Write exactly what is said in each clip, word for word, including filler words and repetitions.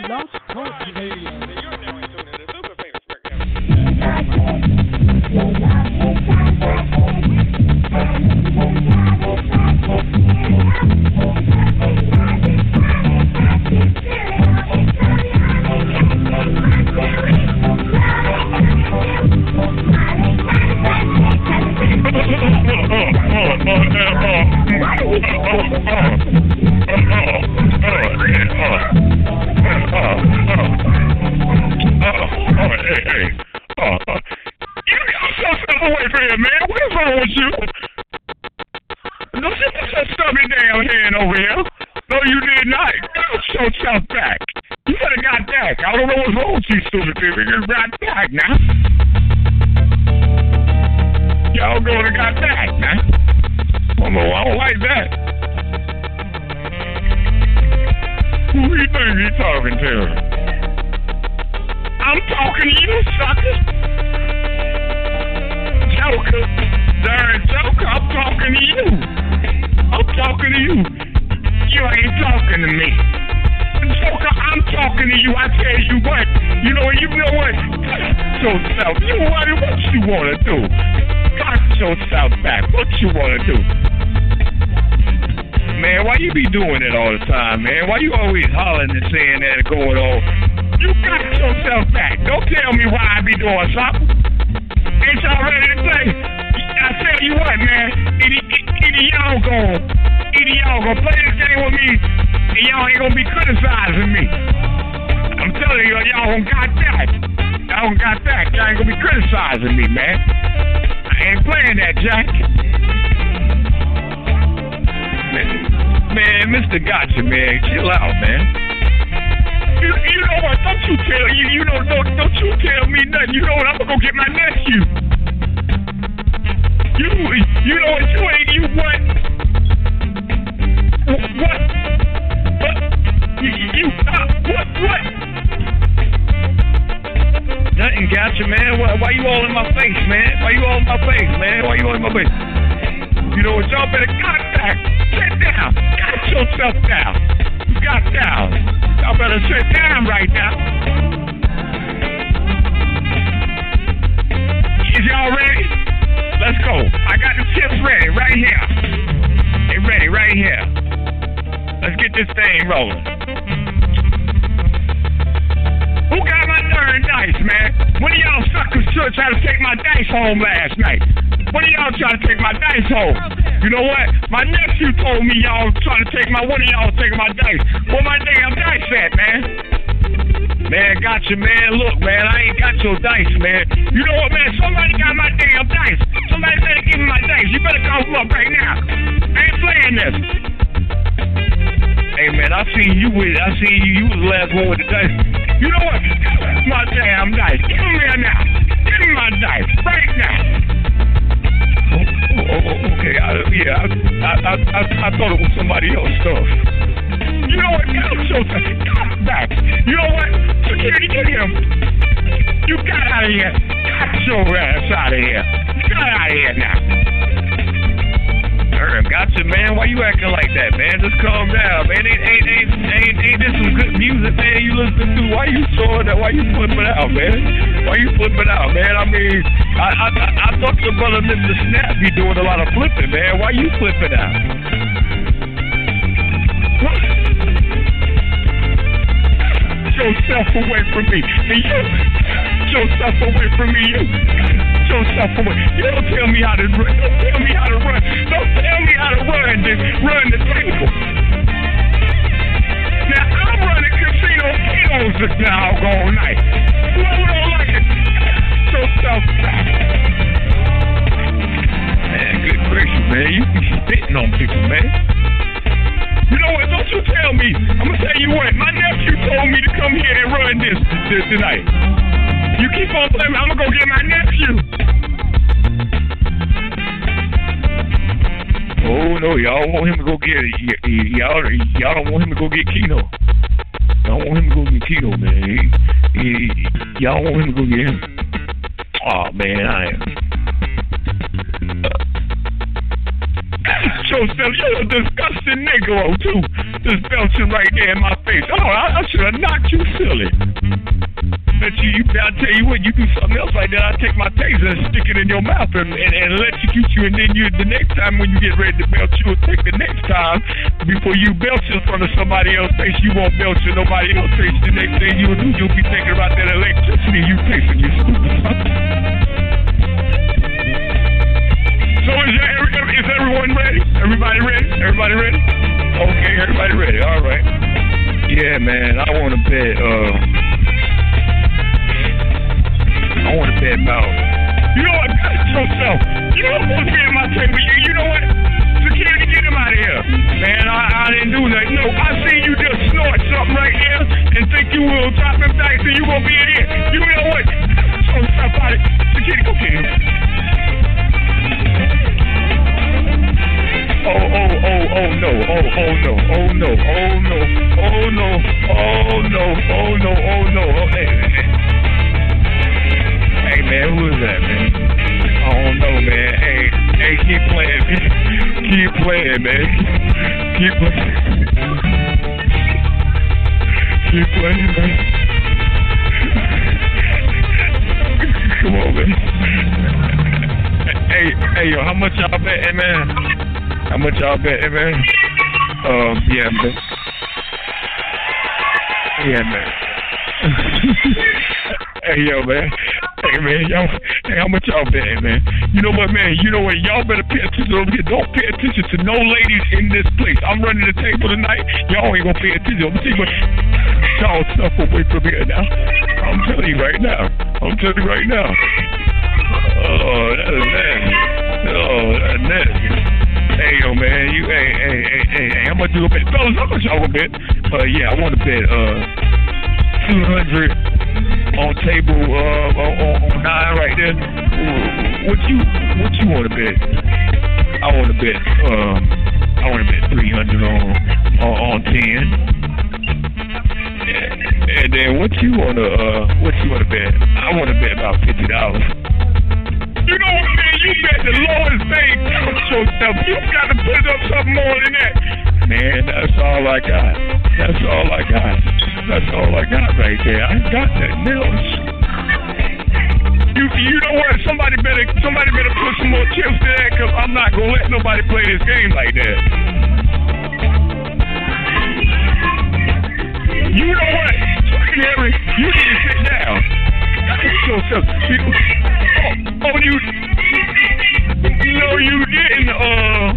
Blog Talk Radio. yourself. You're a disgusting Negro, too. just belching right there in my face. Oh, I, I should have knocked you silly. But you, you, I tell you what, you do something else like that, I take my taser and stick it in your mouth and, and, and electrocute you, and then you, the next time when you get ready to belch, you'll take the next time before you belch in front of somebody else's face. You won't belch in nobody else's face. The next thing you'll do, you'll be thinking about that electricity you taste, you stupid son. So is, there, is everyone ready? Everybody ready? Everybody ready? Okay, everybody ready. All right. Yeah, man, I want to bet, uh, I want to bet about, you know what, yourself. You know what's supposed to be in my table? You, you know what? Security, get him out of here. Man, I, I didn't do nothing. No, I seen you just snort something right there and think you will drop him back so you gonna be in here. You know what? So stop out of it. Security, go get him. Oh, oh, oh, oh no, oh, oh no, oh no, oh no, oh no, oh no, oh no, oh no, oh hey, hey. Hey man, who is that, man? I don't know, man. Hey, hey, keep playing, man. Keep playing, man. Keep playing. Keep playing, man. Come on, man. Hey, hey, yo, how much y'all betting, man? How much y'all betting, man? Um, yeah, man. Yeah, man. Hey, yo, man. Hey, man, y'all, hey, how much y'all betting, man? You know what, man? You know what? Y'all better pay attention over here. Don't pay attention to no ladies in this place. I'm running the table tonight. Y'all ain't gonna pay attention. I'm telling you what. Y'all stuff away from here now. I'm telling you right now. I'm telling you right now. Oh, that is nasty. Oh, that's nasty. Hey, yo, man. You, hey, hey, hey, hey, hey. How much you gonna bet? Fellas, how much y'all gonna bet? Uh, yeah, I want to bet, uh, two hundred on table uh on, on nine right there. What you what you want to bet? I want to bet um I want to bet three hundred on, on on ten. And, and then what you want to uh what you want to bet? I want to bet about fifty dollars. You know what, man? You bet the lowest thing counts yourself. You got to put up something more than that. Man, that's all I got. That's all I got. That's all I got right there. I ain't got nothing else. You, you know what? Somebody better, somebody better put some more chips to that, because I'm not gonna let nobody play this game like that. You know what? Fucking Harry, you need to sit down. Yourself. You, oh, oh, you. No, you didn't. Uh.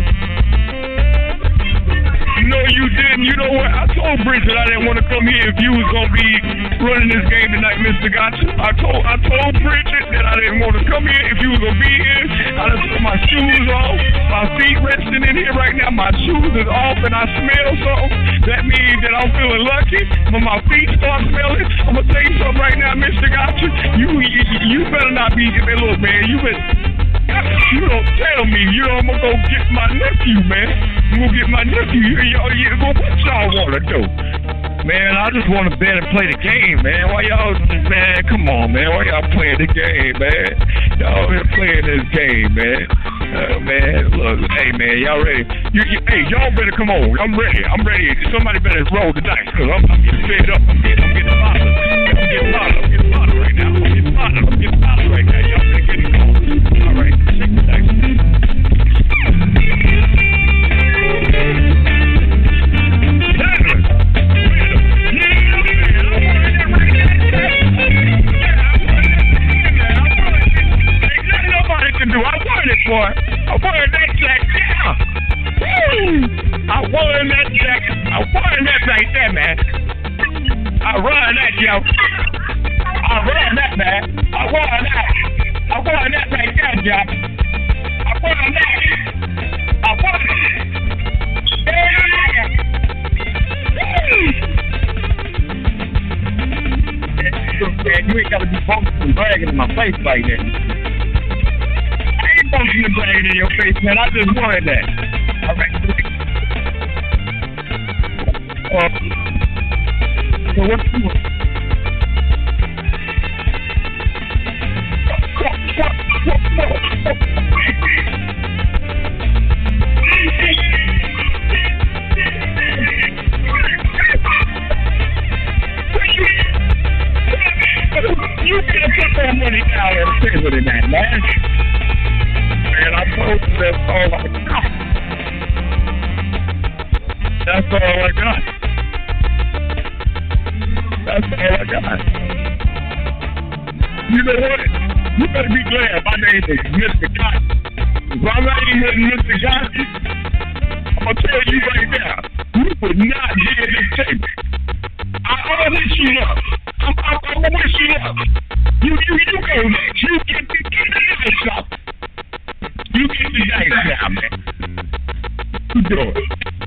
No, you didn't. You know what? I told Bridget I didn't want to come here if you was gonna be running this game tonight, Mister Gotcha. I told I told Bridget that I didn't want to come here if you was gonna be here. I done took my shoes off, my feet resting in here right now. My shoes is off and I smell something. That means that I'm feeling lucky. When my feet start smelling, I'm gonna tell you something right now, Mister Gotcha. You you, you better not be. Look, man, you better. You don't tell me. You know I'm gonna go get my nephew, man. I'm gonna get my nephew. Y'all, you, what y'all wanna do? Man, I just wanna bet and play the game, man. Why y'all, man? Come on, man. Why y'all playing the game, man? Y'all been playing this game, man. Uh, man, look, hey, man, y'all ready? You, you, hey, y'all better come on. I'm ready. I'm ready. Somebody better roll the dice, cause I'm, I'm getting fed up. I'm getting, I'm getting bothered. I'm getting bothered. I'm getting bothered right now. I'm getting bothered. I'm getting bothered right now. Y'all better get it on. All right, shake the dice. Do. I won it, boy. I won that jack. Yeah. Woo. I won that jack. I won that right there, man. I run that, yo. I run that, man. I won that. I won that right there, Jack. I won that. I won it. Yeah. Woo. Man, you ain't got to be boasting and bragging in my face like that. Function and bragging in your face, man. I just wanted that. All right. Uh, so what's the money down and pay with it, man. Man, I told you that's all I got. That's all I got. That's all I got. You know what? You better be glad my name is Mister Cotton. If my name isn't Mister Cotton, I'm going to tell you right now, you would not be at this table. I, I'm going to wish you luck. I'm, I'm, I'm going to wish you luck. You, you, you go next. You get the, get the dice up. You get the dice now, man. You do it.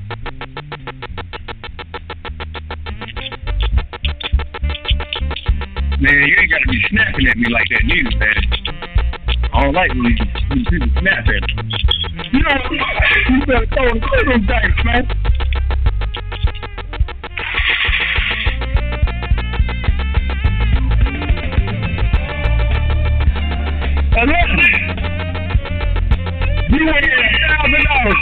Man, you ain't got to be snapping at me like that neither, man. I don't like when you, when people snap at me. You know what? You better throw them dice, man. And listen, you ain't get a thousand dollars.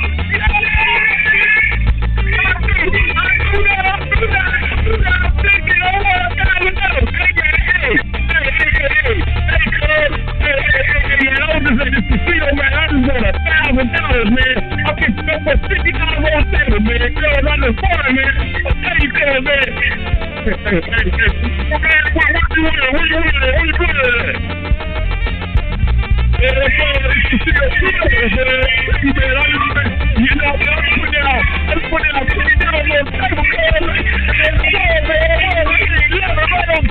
I do that, I do that, I do that. I'm thinking, oh, a thousand dollars. Hey, man, hey, hey, hey, hey, hey, cuz, hey, hey, hey, man, I was just at this casino, man. I just want a thousand dollars, man. I can put fifty dollars on the table, man. Cuz, I just bought it, man. I'll tell you, cuz, man. Hey, hey, hey, man, what, what you want? What you want? What you put it at? Yeah, man, you see a few man. Man, I just, you know, man, I just put down, I just put down fifty dollars on the table, cuz, man. And yeah, man, man, man,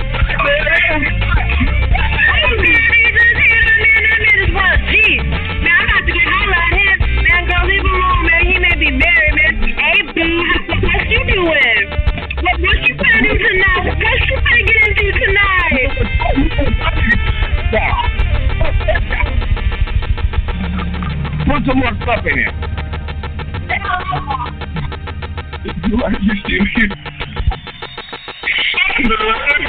put some more stuff in here. You are you serious? You know,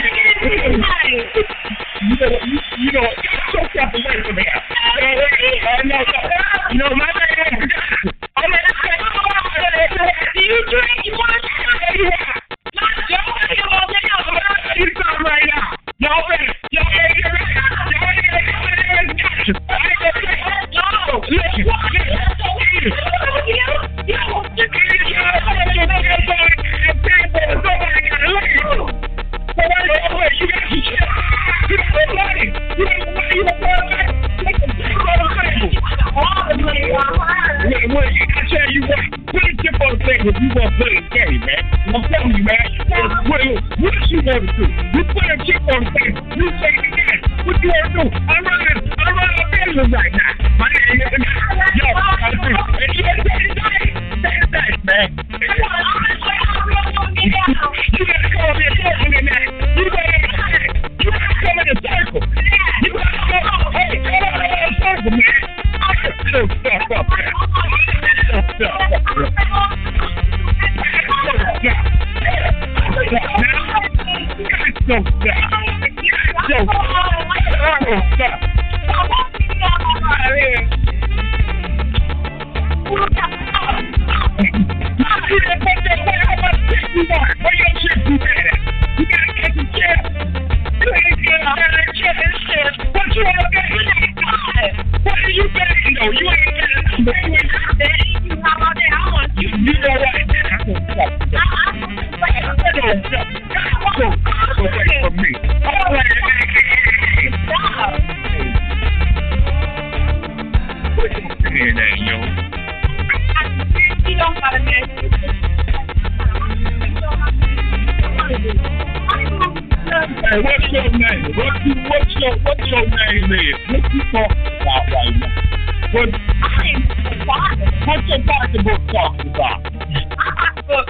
you, you know, so step away from here. I know, you know, my name is. I'm not saying, do you drink? You want to say that? You come right now. Y'all ready? Y'all ready? Y'all ready? Y'all ready? Gotcha. I ain't gonna say, no, listen, if you want to play the game, man. I'm telling you, man. What, what you want to do? You put a chip on the game. You say it again. What you want to do? I'm running, I'm running a business right now. My name is Yo, I do. And you gotta take the dice. Take the dice, man. You gotta come up here talking in that. You gotta, you gotta come in a circle. You gotta come up. Hey, come up in a circle, man. Show stuff up, man. Show stuff up, man. Don't stop. Don't stop. You didn't put that way how much shit you want. Where your shit you got at? You gotta get some shit. You ain't getting out of that shit and shit. What you wanna get? What are you betting though? You ain't getting nothing. You ain't betting. How about that? I want you. You know what? Don't stop. Don't stop. Go away from me. All right. Stop. What you saying there, yo? You don't gotta make it. Hey, what's your name? What you, what's your what's your name is? What you talking about right now? What what's your pocketbook talking about? Pocketbook.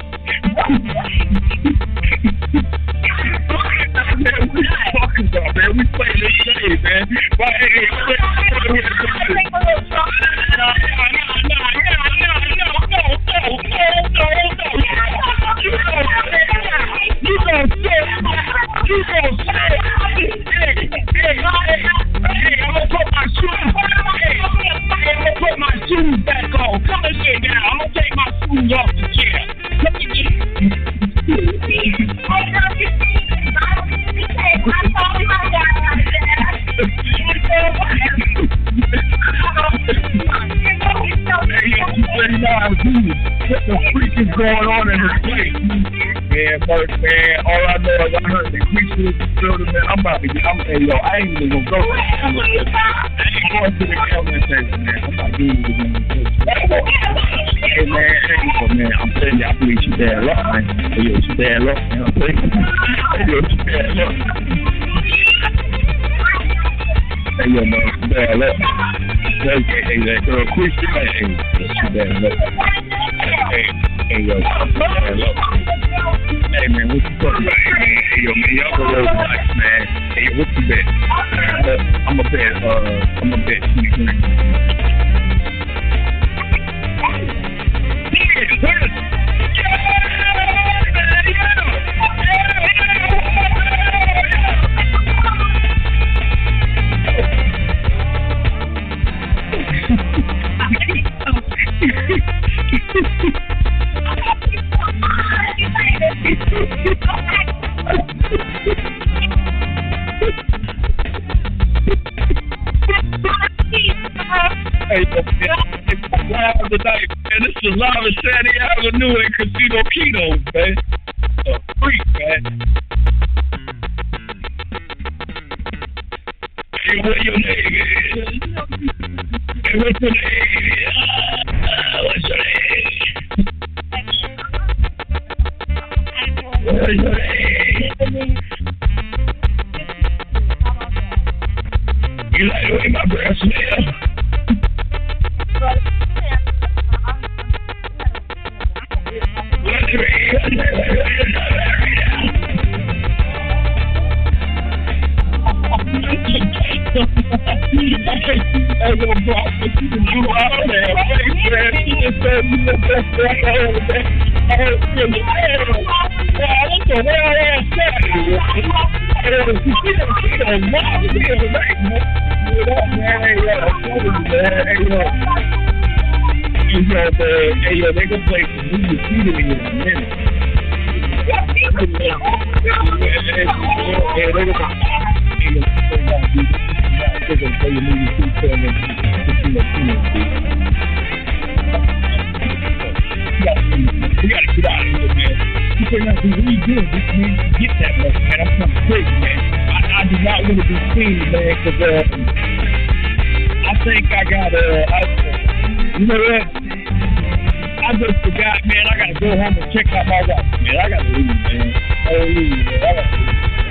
Man, we talking about, man. We play this game, man. But hey, hey, hey, hey, hey, no, no, no, no, no, no, no, no, no, no. You gonna say, you gonna say, you gonna say, hey, hey, hey, hey, I'm gonna put my shoes, hey, I'm gonna put my shoes back on. Come and sit down. I'm gonna take my shoes off the chair. Let me get you. what the freak is going on in this place? Man, first, man, all I know is I heard the creature in the building, man. I'm about to get, I'm saying, yo, I ain't even gonna go. I ain't going to the comment section, man. I'm not doing it again. Hey, man, hey, man, I'm telling you, I believe she bad luck, man. Hey, yo, she bad luck, man. I'm telling you. Hey, yo, she bad luck. Hey, yo, man, she bad luck. Hey, hey, that girl, Christian, man, hey, she bad luck. Hey, hey, yo, she bad luck. Hey, man, what you talking about? Hey, man, hey, yo, man, y'all go roll the dice, man. Hey, yo, what you bet? I'm a bet, uh, I'm a bet twenty grand. Hey, live tonight, man. This is live at Sandy Avenue in Casino Kino, man. A freak, man. Hey, what your name is? Hey, what's your name? Uh, what's your name? What's your name? You like the way my breath smells? Hey, yo, bro, what you can do out there, man? She just said you the best thing I heard of that. I heard you the hell. Wow, what the hell is that? Hey, she done, she done mobbed here tonight, man. What up, man? Hey, yo, man. Hey, yo. Hey, yo, man. Hey, yo, they gonna play some music in here in a minute. Hey, they gonna They're going to play your movie too, so I'm going to see that too. We got to get out of here, man. You say nothing really good. This man get that much, man. I'm something crazy, man. I, I do not want to be seen, man, because uh, I think I got to, uh, you know what? I just forgot, man. I got to go home and check out my watch, man. I got to leave, man. I got to leave, man. I got to leave.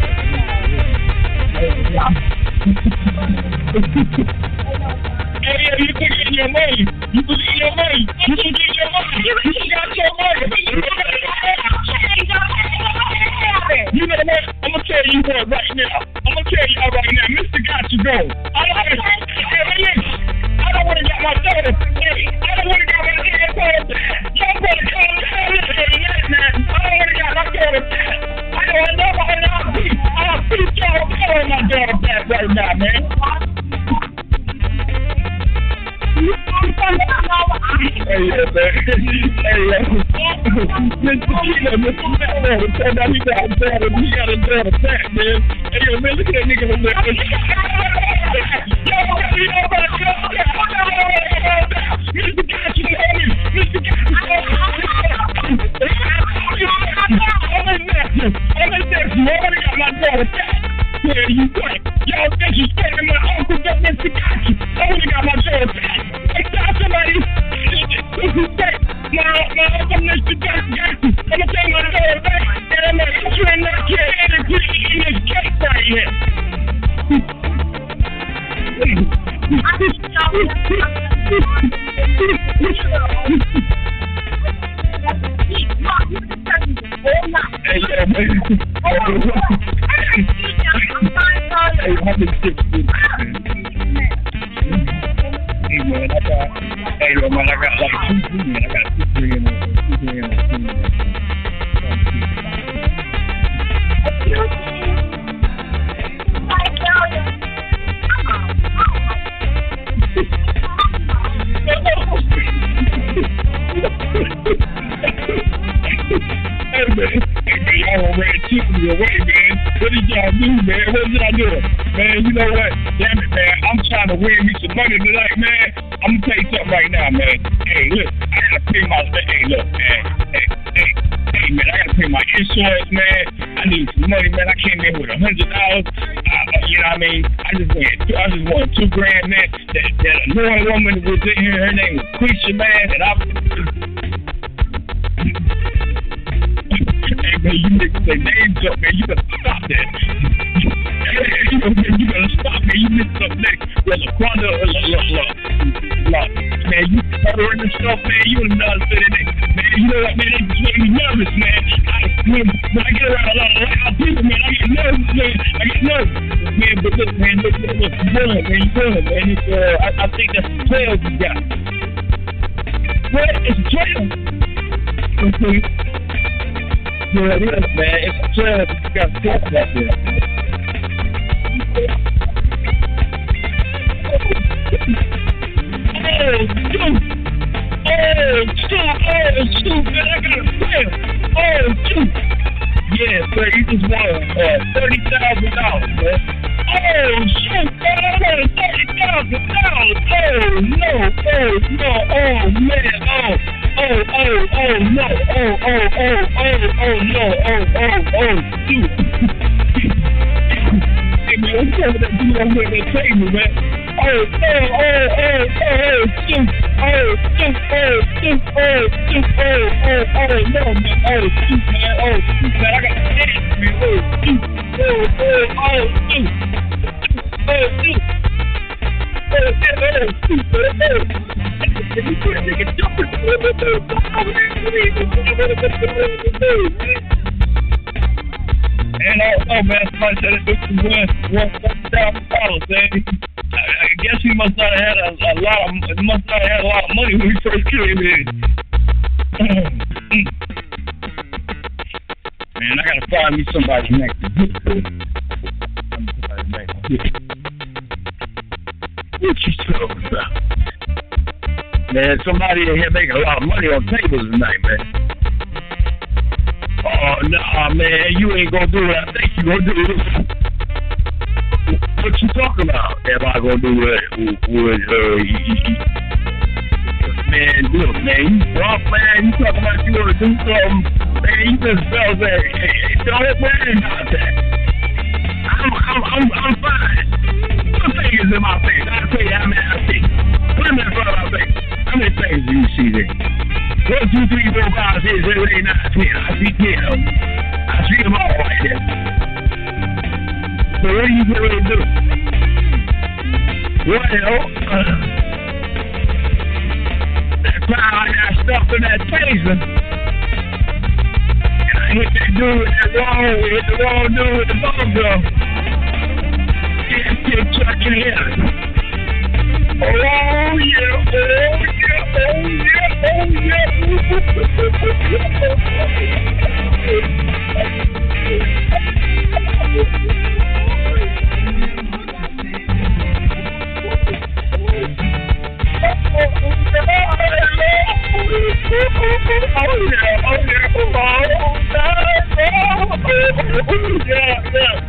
Hey, yeah, you put it in your money. You put it in your money. You put it in your money. You got your money. You know what? I'm going to tell you what right now. I'm going to tell y'all right now. Mister Got You Go. I don't want to, I don't want to get my daughter. Hey, I don't want to get my daughter. Y'all better call me tonight, man. I don't want to get my daughter. I don't know why I'll be. I'll beat y'all calling my daughter back right now, man. Hey, yeah, man. Hey, yeah. Mister Kino, Mister Batman, it turned out he got a daughter, he got a daughter back, man. Hey, yo, man, look at that nigga over there. Mister Got You, Mister Got You. I'm in there. I'm in there. You already got my daughter back. Where you going? Y'all disrespecting my uncle, Mister Got You. I already got my daughter back. Hey, tell somebody. Disrespect my, my uncle, Mister Got You. I'm gonna take my daughter back, and I'm gonna put you in that kid and agree in this case right here. Hey, yeah, man. Hey, I'm in six feet. Hey, man, I got, hey, man, I got like two, three, man. I got two, three in there. Two, three in there. Hey, man. Hey, man, y'all already keeping me away, man. What did y'all do, man? What did I do? Man, you know what? Damn it, man. I'm trying to win me some money tonight, man. I'm gonna tell you something right now, man. Hey, look, I gotta pay my. Hey, look, man. Hey, hey, hey, man. I gotta pay my insurance, man. I need some money, man. I came in with a hundred dollars. Uh, you know what I mean? I just won. I just won two grand, man. That that annoying woman was in here. Her name was Quisha, man. And I. Hey, man, you mix their names up, man. You better stop that. You know, man, you better stop, man. You mix up next. Well, LaQuanda, uh, look, look, look, look. Man, you stuttering and stuff, man. You don't know how to say that name. Man, you know what, man? They just make me nervous, man. I, when, when I get around a lot of loud people, man, I get nervous, man. I get nervous. Man, but look, man, look, look, look. You're good, man. You're good, man. It's, uh, I, I think that's twelve you got. What? It's twelve. Okay. Yeah, it is, man. It's twelve. You got twelve out there. Oh, shoot. Oh, shoot. Oh, shoot, man. I got a twelve. Oh, shoot. Yeah, sir. You just won uh, thirty thousand dollars, man. Oh, shoot, man. I won thirty thousand dollars. Oh, no. Oh, no. Oh, man. Oh. Oh, oh, oh, no, oh, oh, oh, oh, oh, no, oh, oh, oh, shoot. Hey, man, what's over that dude over there that table, man? Oh, oh, oh, oh, oh, shoot. Oh, shoot, oh, shoot, oh, shoot, oh, oh, oh, no, man. Oh, shoot, man. Oh, shoot, man. I got to dance, man. Oh, shoot. Oh, oh, oh, shoot. Oh, shoot. Oh, oh, shoot, man. Oh. And also, man, somebody said it was one thousand dollars, man. I guess he must not have had a, a lot of must not have had a lot of money when he first came in. Man, I gotta find me somebody next to you. Somebody next to you. What you talking about? Man, somebody in here making a lot of money on tables tonight, man. Oh, nah, man, you ain't gonna do what I think you gonna do. What you talking about? Am I gonna do what, what, uh, man, look, man, you drunk, man, you talking about you wanna do something, man, you just felt that, hey, don't worry about that. I'm, I'm, I'm, I'm fine. Put fingers in my face. I'll tell you how many I see. Put them in front of my face. How many things do you see there? One, two, three, four, five, six, seven, eight, nine, ten. I see ten of them. I see them all right there. So what are you going to do? Well, uh, that time I got stuck in that taser, and I hit that dude with that wrong, hit the wrong dude with the bubble gum. Get, get Chuck in here. Oh yeah, oh yeah, oh yeah, oh yeah, yeah.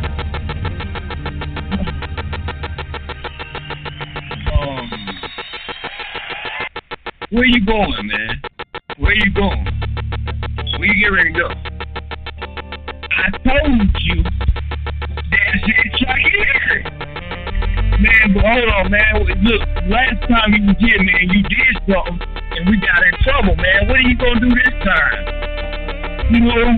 Where you going, man? Where you going? Where you get ready to go? I told you that's it, Chuck here. Man, but hold on, man. Look, last time you was here, man, you did something, and we got in trouble, man. What are you going to do this time? You know,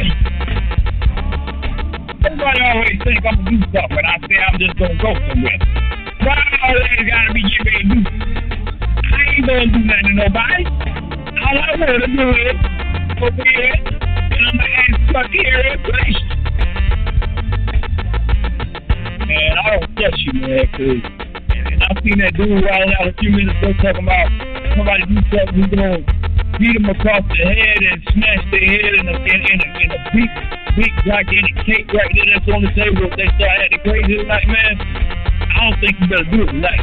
everybody always think I'm going to do something, and I say I'm just going to go somewhere. Why always got to be getting ready to do something? I ain't gonna do nothing to nobody. All I wanna do is over here, and I'm gonna ask Chuck here in place. Man, I don't trust you, man, cause and I seen that dude riding out a few minutes ago talking about somebody do something, who's gonna beat them across the head and smash their head in a in, in a in a big big gigantic cake right there that's on the table. If they start acting crazy tonight, man, I don't think you better do it tonight.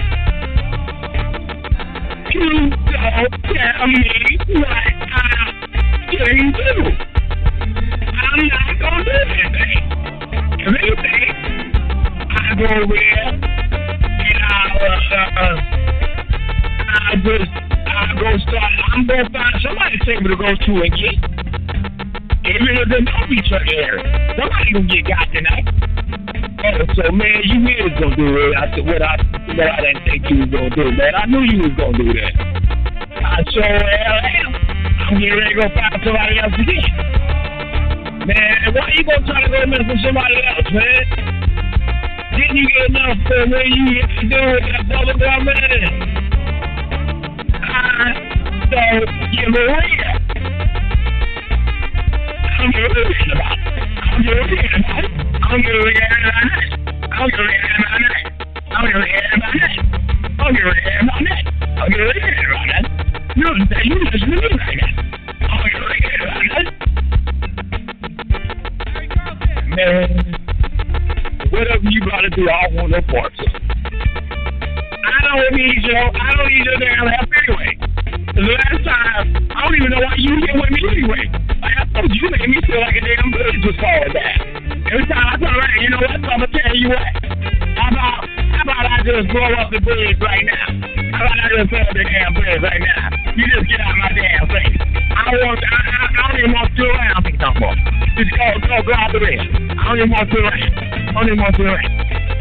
You don't tell me what I should do. I'm not gonna do anything. go over there, and I'll, uh, uh, I'll just, I'll go start, I'm going to find somebody to take me to go to and get. Even if they don't be truck area, somebody gonna get got tonight. Oh, so man, you is gonna do it. I said, what I, what I didn't think you was gonna do, man. I knew you was gonna do that. I sure hell am. I'm getting ready to go find somebody else to get. Man, why you gonna try to go mess with somebody else, man? Didn't you get enough for when you get to do with that bubble gum, man? Uh, so, you Maria. I don't give a shit about it. I don't give a shit about it. I don't give a shit about it. I don't give a shit about it. I don't give a shit about it. I don't give a shit about it. I don't give a shit about it. You don't say you listen to me like that. I don't give a shit about it. Man, whatever you gotta do, I want no parts of it. I don't need your, I don't need your damn help anyway. The last time, I don't even know why you here with me anyway. Like I told you, you made me feel like a damn village was falling down. Every time I turn around, you know what? So I'm gonna tell you what. How about, how about I just blow up the bridge right now? How about I just blow up the damn bridge right now? You just get out of my damn face. I don't want, I, I, I don't even want to around me no more. Just go, go, go out the way. I don't even want to around. I don't even want to around.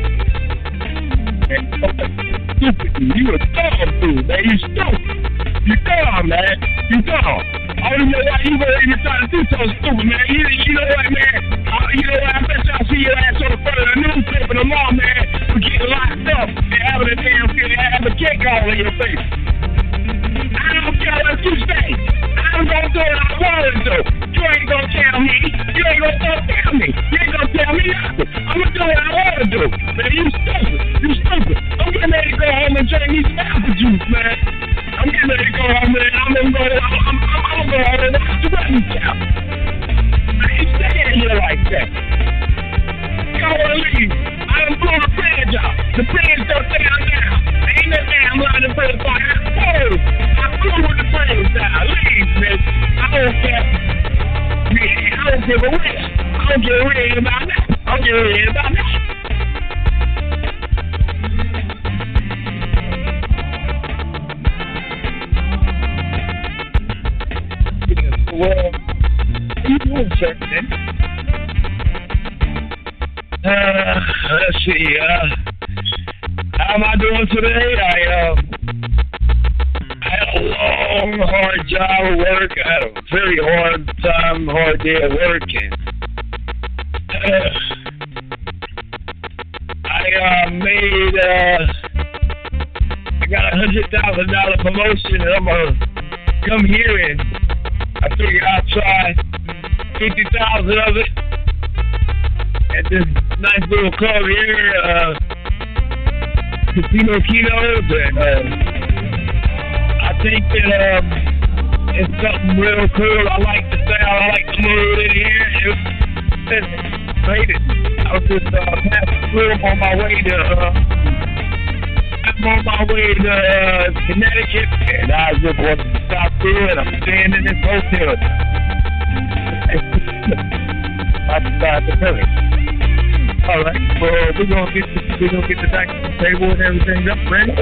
Stupid, you a dumb dude, man. You stupid. You dumb, man. You dumb. I don't know why you gonna even try to do so stupid, man. You, you know what, man? Uh, you know what? I bet y'all see your ass on the front of the newspaper tomorrow, man, for getting locked up and having a damn kid and having a cake all in your face. I don't care what you say. I'm gonna do what I want to do. You ain't gonna tell me. You ain't gonna tell me. You ain't gonna tell me nothing. I'm gonna do what I want to do. Man, you stupid. You stupid. I'm getting ready to go home and drink me some apple juice, man. I'm getting ready to go home, man. I'm gonna go. I'm, I'm, I'm, I'm gonna go home and watch the wedding count. I ain't staying here like that. Y'all wanna leave? I done blew the bridge out. The bridge don't stay on down. Ain't no damn line of bridge like I told. I blew with the bridge down. Leave, bitch. I don't care. Yeah, I don't give a rip. I don't give a rip about that. I don't give a rip about that. Well, you doing, sir, man? Uh, let's see, uh, how am I doing today? I, um, I had a long, hard job of work. I had a very hard time, hard day of work, and, uh, I, uh, made, uh, I got a hundred thousand dollar promotion, and I'm gonna come here and I figured I'd try fifty thousand of it at this nice little club here, uh, Casino Kinos, and uh, I think that um, it's something real cool. I like the sound, I like the mood in here. It was, it made it. I was just uh, passing through. I'm on my way to, uh, I'm on my way to uh, Connecticut, and I just wanted to stop through, and I'm staying in this hotel. I decided to tell it. All right, well, we're gonna get the, we're gonna get the back to the table and everything up ready.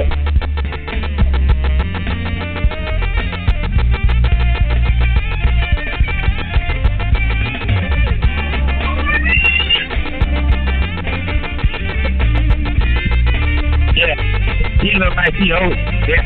Yeah, he look like he owes. Yeah.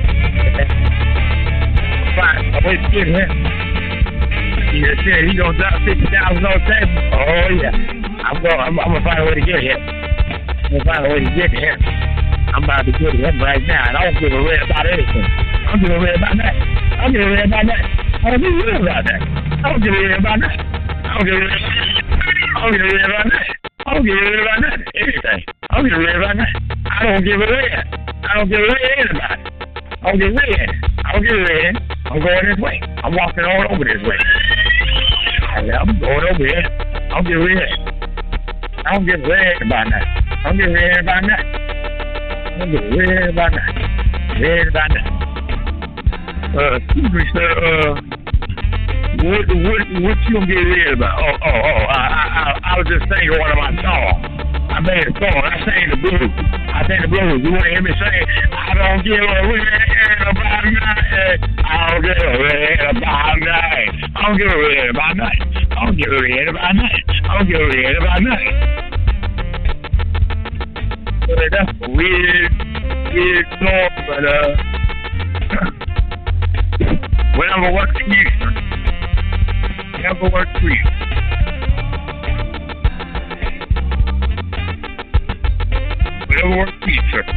Fine, I'll wait to get him. He just said he gonna drop fifty thousand on the table. Oh yeah, I'm going. I'm, I'm gonna find a way to get him. I'm gonna find a way to get him. I'm about to get him right now, and I don't give a rip about anything. I don't give a rip about that. I don't give a rip about that. I don't give a rip about that. I don't give a rip about that. I don't give a rip. I don't give a rip about that. I don't give a rip about that. Anything. I don't give a rip about that. I don't give a rip. I don't give a rip anybody. I don't give a rip. I don't give a rip. I'm going this way. I'm walking all over this way. I'm going over here. I don't give a rip. I don't give a rip about that. I don't give a rip about that. I don't give a rip about that. Rip about that. Uh, excuse me, sir. Uh, what, what, what you gonna get rid about? Oh, oh, oh. I, I, I was just thinking one of my songs. I made a song. I sang the blues. I sang the blues. You want to hear me say, I don't give a real about nothing. I don't give a real about nothing. I don't give a real about nothing. I don't give a real about nothing. I don't give a real about nothing. So that's a weird, weird song, but uh, whatever works for you, sir. Whatever works for you. Whatever works for you, sir.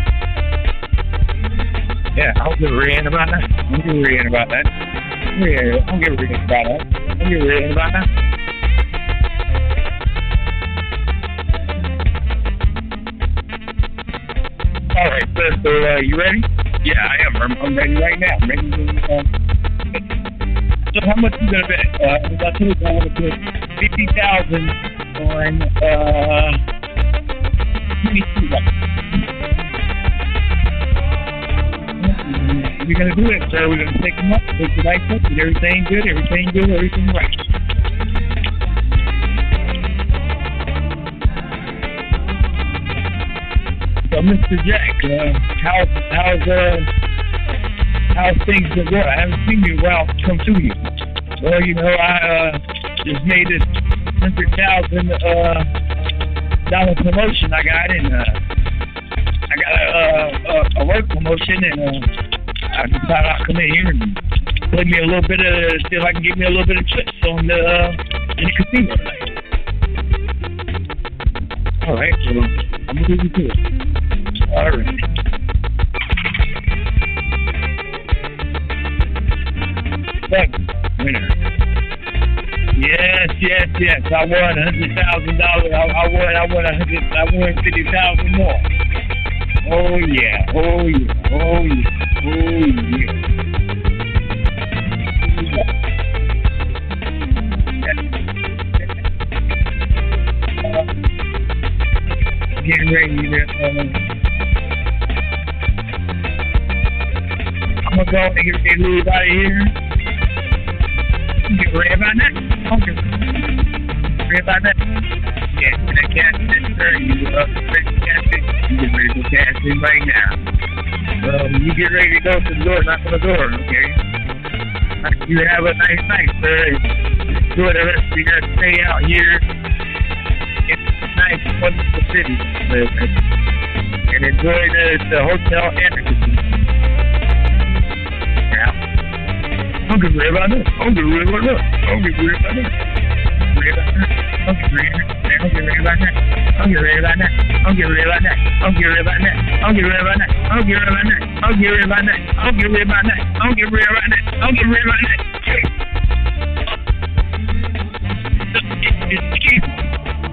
Yeah, I'll give a reading about that. I'll give a reading about that. Yeah, I'll give a reading about that. I'll give a reading about that. All right, so, so uh, you ready? Yeah, I am. I'm, I'm ready right now. I'm ready to, um, so how much you gonna bet? Uh, I told you I would put fifty thousand on uh twenty-two. We're gonna do it, sir. We're gonna take them up, take the lights up, get everything good, everything good, everything right. So, Mister Jack, uh, how how's uh how's things been going? I haven't seen you well come to you. Well, you know, I uh just made this hundred thousand uh dollar promotion I got, and uh I got a a, a work promotion, and uh I decided I'd come in here and play me a little bit of, see if I can get me a little bit of chips on the uh, in the casino tonight. All right, so I'm gonna leave you to it. All right. Second winner. Yes, yes, yes. I won a hundred thousand dollars. I, I won. I won a hundred. I won fifty thousand more. Oh yeah. Oh yeah. Oh yeah. Oh yeah. Uh, getting ready to. Uh, I'm gonna go and get ready to leave out of here. Get ready about that. Okay. Ready about that. Yeah, can I cash in, sir? You uh, ready to cash in? You get ready to cash in right now. Um, you get ready to go to the door, knock on the door, okay? You have a nice night, sir. Enjoy the rest of your stay out here. It's a nice, wonderful city to live in. And enjoy the, the hotel and the casino. Yeah. Don't get worried about that. Don't get worried about that. Don't get worried about that. Don't get worried about that. Don't get worried about that. Don't get worried about that. Don't get worried about that. Don't get worried about that. Don't get worried about that. Don't get worried about that. Don't get worried about that. Don't get worried about that. Don't get worried about that. Don't get worried about that. Excuse me.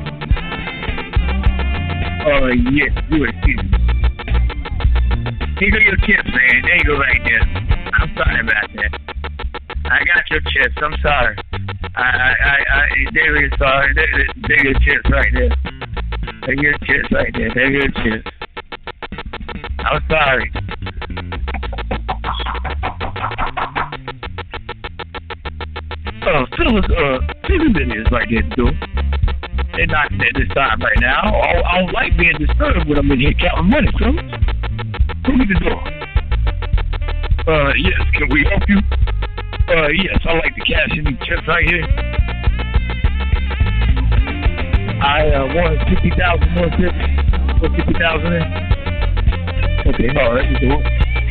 Oh yes, you excuse me. Here go your chips, man. There you go right there. I'm sorry about that. I got your chips. I'm sorry. I, I, I, I they're really sorry. They're, they're your chips right there. They're your chips right there. They're your chips. I'm sorry. Uh, fellas, uh, Steven Billy is right there, too. They're not at this time right now. I, I don't like being disturbed when I'm in here counting money, fellas. Who me the door? Uh, yes, can we help you? Uh, yes, I like to cash in these chips right here. I uh, won fifty thousand more chips. Put fifty thousand in. Okay, all right, you doing?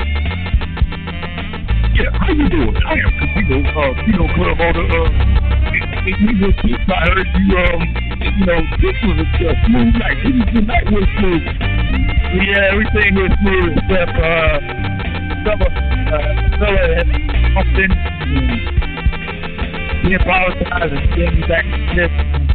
Yeah, how you doing? I am Casino, uh, Casino Club on the, uh, Casino Club. I heard you, um, you know, this was a uh, smooth night. The night was smooth. Yeah, everything was smooth except, uh, some, uh, fella had something. He apologized and gave me back to this.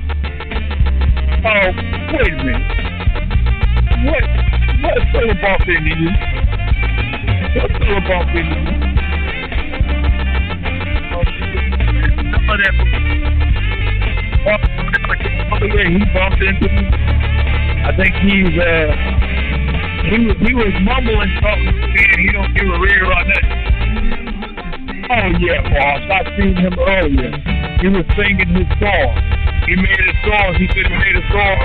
Oh, wait a minute. What? What fella bumped into you? What fella bumped into you? Oh, that. Oh, yeah, he bumped into me. I think he's, uh, he was, he was mumbling something, saying he don't give a rear on that. Oh, yeah, boss. I seen him earlier. He was singing his song. He made a song. He said he made a song.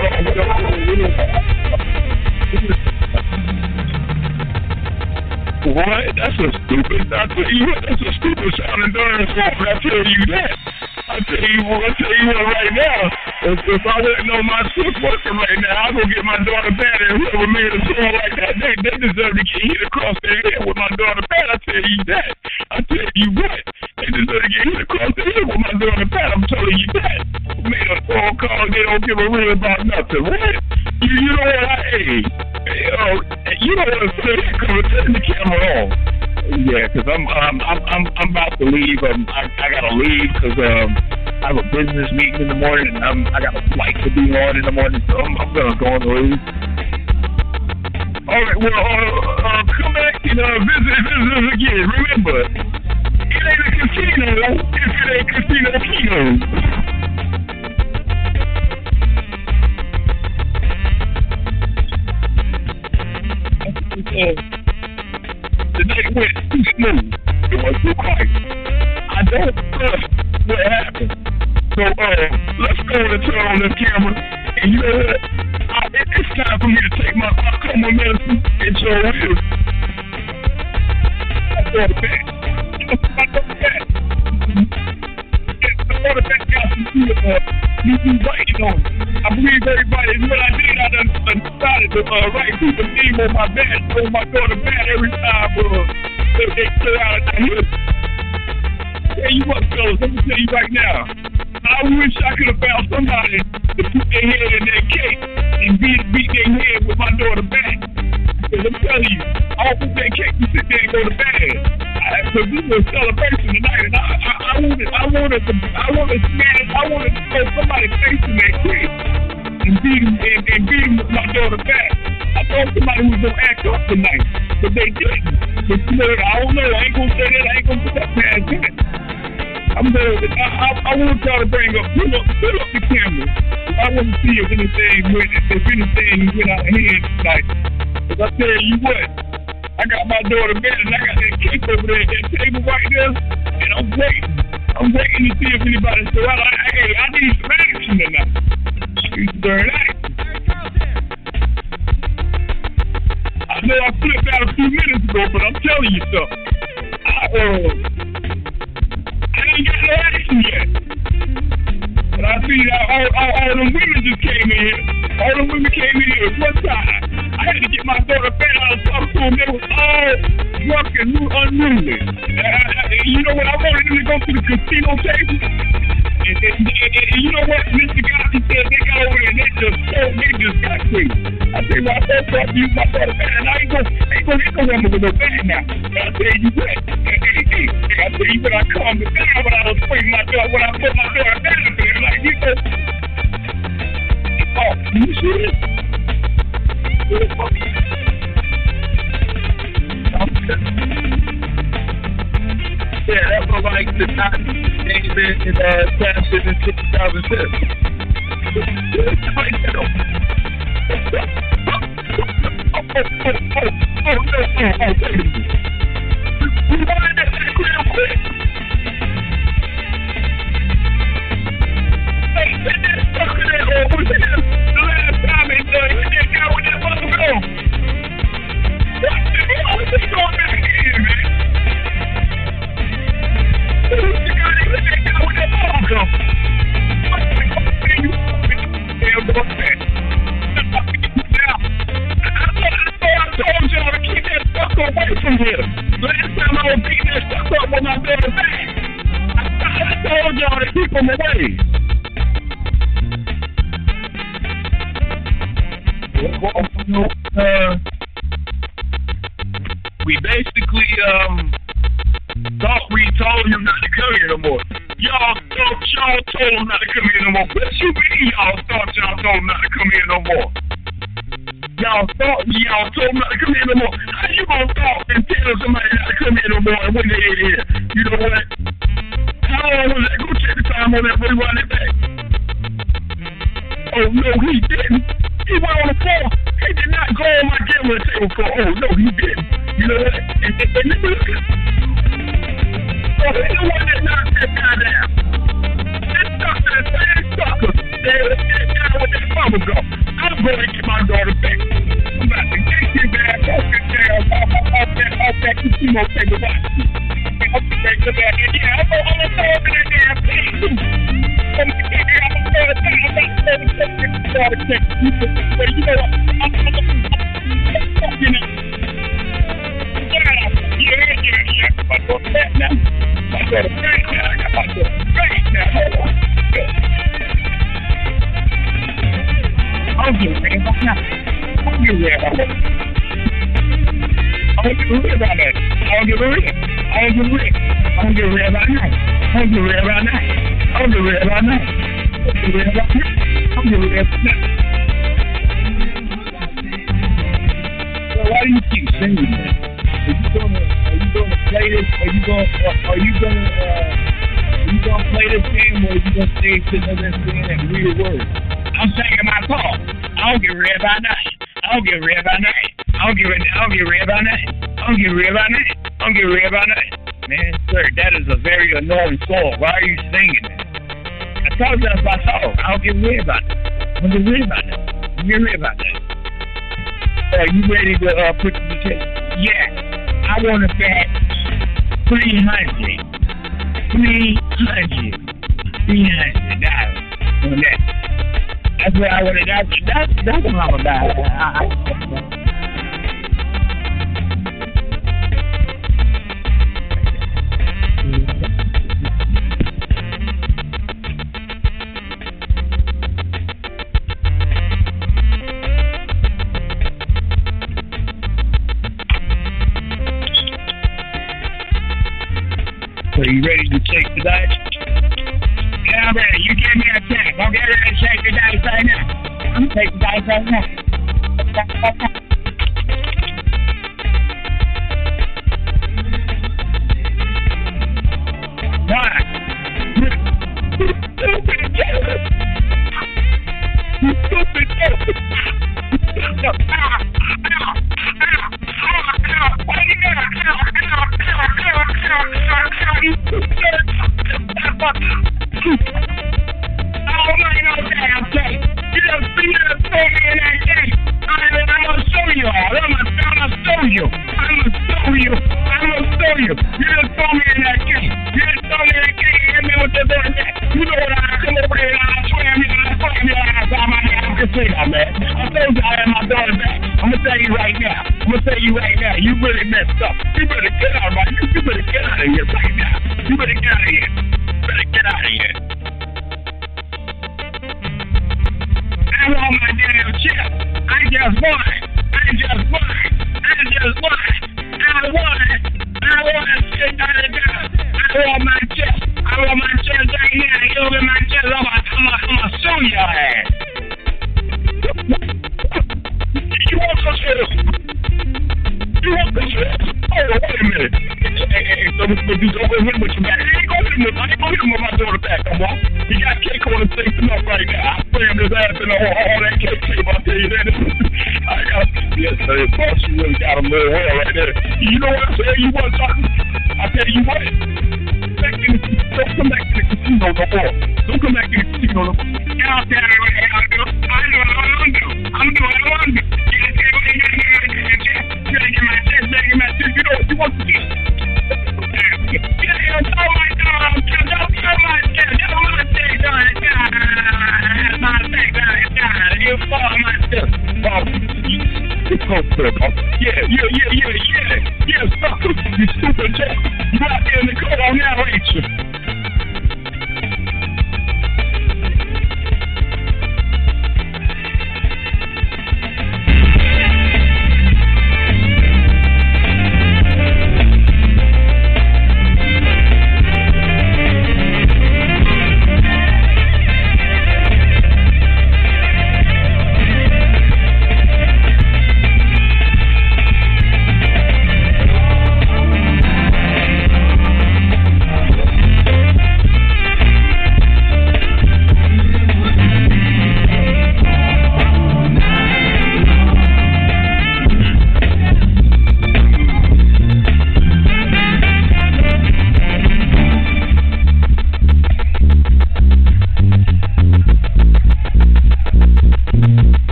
What? That's a stupid. I tell you what, that's a stupid sounding darn song. I tell you that. I tell you what. I tell you what. Right now, if, if I wouldn't know my sick working right now, I'd go get my daughter Pat, and whoever made a song like that, they, they deserve to get hit across their head with my daughter Pat. I tell you that. I tell you what. They deserve to get hit across their head with my daughter Pat. I'm telling you that. Made a phone call. They don't give a real about nothing. What? You, you know what? I, hey, hey, uh, you don't want to say that because turn the camera on. Yeah, because I'm, um, I'm I'm I'm about to leave. Um, I, I gotta leave because um, I have a business meeting in the morning, and I'm, I got a flight to be on in the morning, so I'm, I'm gonna go on the leave. All right, well, uh, uh, come back and uh, visit, visit us again. Remember, it ain't a casino if it ain't Casino Kino. Uh, the night went too smooth. It was too quiet. I don't trust what happened. So, uh, let's go and turn on the camera. And you know what? I, it, it's time for me to take my glaucoma medicine and show you. I go to bed. I go to bed. I go to bed, got some good, uh, you be writing on. I believe everybody, what I did, I done, done decided to uh, write people's name on my bed, on my daughter bed every time uh, they, they clear out of the hood. Tell you what, fellas, let me tell you right now. I wish I could have found somebody to put their head in that cake and beat, beat their head with my daughter back. Because I'm telling you, I open that cake and sit there and go to bed. Because this is a celebration tonight, and I, I, I wanted, I wanted to, I wanted to, man, I wanted to throw somebody facing that cake and beat him, and, and beat him with my daughter back. I thought somebody was gonna act up tonight, but they didn't. But you know, I don't know. I ain't gonna say that. I ain't gonna put that past that. I'm gonna, I, I, I want y'all to bring up, pull up, pull up the camera. I want to see if anything went, if anything went out of hand tonight. Because I tell you what, I got my daughter bed and I got that cake over there at that table right there, and I'm waiting. I'm waiting to see if anybody. So I, I, hey, I need some action tonight. It's darn action. I know I flipped out a few minutes ago, but I'm telling you something. I, uh, I ain't got no action yet. But I see that all, all, all them women just came in here. All them women came in here at one time. I had to get my daughter fed out of talk to them. They was all drunk and unruly. And I, I, you know what? I wanted them to go to the casino table. And, and, and, and, and you know what? Mister Gotti said they got over there and they just told they just got crazy. I said, well, I thought I to use my daughter fed, and I ain't gonna ain't gonna hit no woman with no bag now. And I tell you what, hey, hey, hey, I tell you what, I calmed it down when I was putting my daughter, when I put my daughter down there, like you know. Oh, you see this? Yeah, that was like the time came in and uh, passed it in two thousand six. Like that. Oh, oh, oh, oh, oh, no, oh, oh, baby. We wanted that back real quick. Hey, and that sucker that, oh, was it the last time they done, hit that guy with that mother go. What the hell is this going back in, man? Who's the guy that hit that guy with that mother go? What the fuck are you damn boy, man? I told y'all to keep that sucker away from here. Last time I was beating that sucker up when I got it back. I told y'all to keep him away. Uh, we basically um thought we told him not to come here no more. Y'all thought y'all told him not to come here no more. What you mean y'all thought y'all told him not to come here no more? Y'all thought y'all told him not to come here no more. How you gonna talk and tell somebody not to come here no more and when they ain't here? You know what? How long was that? Go check the time on that boy, run it back. Oh no, he didn't. He went on the floor. He did not go on my gambling table floor. Oh no, he didn't. You know what? And, and, and look at it. Oh, he's the one that knocked that guy down. That sucker, that same sucker. I'm gonna go. I'm going to get my daughter back. I'm about to get you back off that damn, off, off that, off that casino table. I'm gonna take the back. And yeah, I'm gonna, I'm gonna throw up in that damn thing too. I'm gonna get it. I'm gonna throw it down. I'm about to throw it down. I'm gonna take it. You know what? I'm gonna, you know. Yeah, yeah, yeah, yeah. My daughter back now. My daughter back now. I got my daughter back now. Hold on. I'll get rid of that. I'll get rid of that. I'll get rid of that. I'll get rid of it. I'll get rid of it. I'll get rid of that night. I'll get rid of that night. I'll get rid of that night. I'll get rid of that night. I'll get rid of that night. So why do you keep singing that? Are you gonna are you gonna play this? Are you gonna are you gonna uh are you gonna play this game or are you gonna stay sitting there and singing and read a word? I'm singing my song. I'll get rid by night. I'll get rid by night. I'll get rid I'll get rid by night. I'll get rid by night. I'll get rid by night. Man, sir, that is a very annoying song. Why are you singing that? I told you that's my song. I'll get rid by that. I'll get rid by that. I'll get rid by that. Are you ready to uh, put the test? Yeah. I want to bet three hundred, three hundred, three hundred dollars on that. That's what I want to. That's that's that's what I'm about. I, I, So you ready to take the dice? Yeah, I'm ready. You give me a check. I'll get ready to take the dice right now. I'm going to take the dice right now. One. You stupid killer. You stupid killer. Ow, ow, ow, ow, ow. What are you doing? Ow, ow, ow, ow, ow, you stupid. Oh, man, no damn thing. You just you just throw me in that game. I'm, I'm going to show you all. I'm going to show you. I'm going to show you. I'm going to show you. You just throw me in that game. You just throw me in that game. You hit me with the damn thing. You know what I come over here and I slam you and I slam your ass out my hand. I can see that, man. I told you I had my daughter back. I'm going to tell you right now. I'm going to tell you right now. You really messed up. You better get out of my You, you better get out of here right now. You better get out of here. You better get out of here. I want my damn chip. I just won. I just won. I just won. I won. I won six hundred dollars. I want my chip. I want my chip right now. You don't get my chip. I'm gonna I'm gonna sue your ass. You want some shit? You want some shit? Oh, wait a minute. Hey, hey, hey, so this is over with what you got. I ain't gonna hit him with, I ain't gonna hit him with my daughter back, come on. He got cake on his face enough right now. I slammed his ass in all, all that cake too, I'll tell you that. I got, yes, sir, boss, you really got him real well right there. You know what I tell you what, Johnny? I tell you what. Back in the, don't come back to the casino no more. Don't come back to the casino no more. Y'all tell me what the hell to do. I know what I'm gonna do. I'm doing what I want to do. You gotta get my chest. You gotta get my chest, you gotta get my chest. You know what you want to do. Yeah, yeah, yeah, yeah, yeah, yeah, sucker, you stupid jack. You out there in the cold now, ain't you?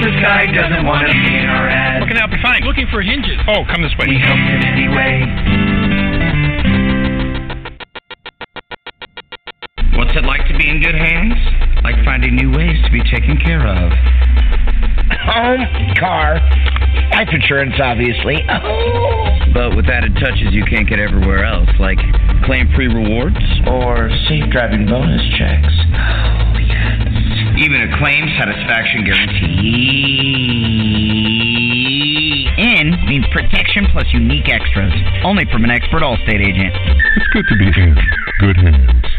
this guy doesn't want to be in our ad. What can I help you find? Looking for hinges. Oh, come this way. We help in any way. What's it like to be in good hands? Like finding new ways to be taken care of. Home, car, life insurance, obviously. Oh. But with added touches you can't get everywhere else, like claim-free rewards or safe driving bonus checks. Oh, yes. Even a claim satisfaction guarantee. In means protection plus unique extras. Only from an expert Allstate agent. It's good to be in good hands.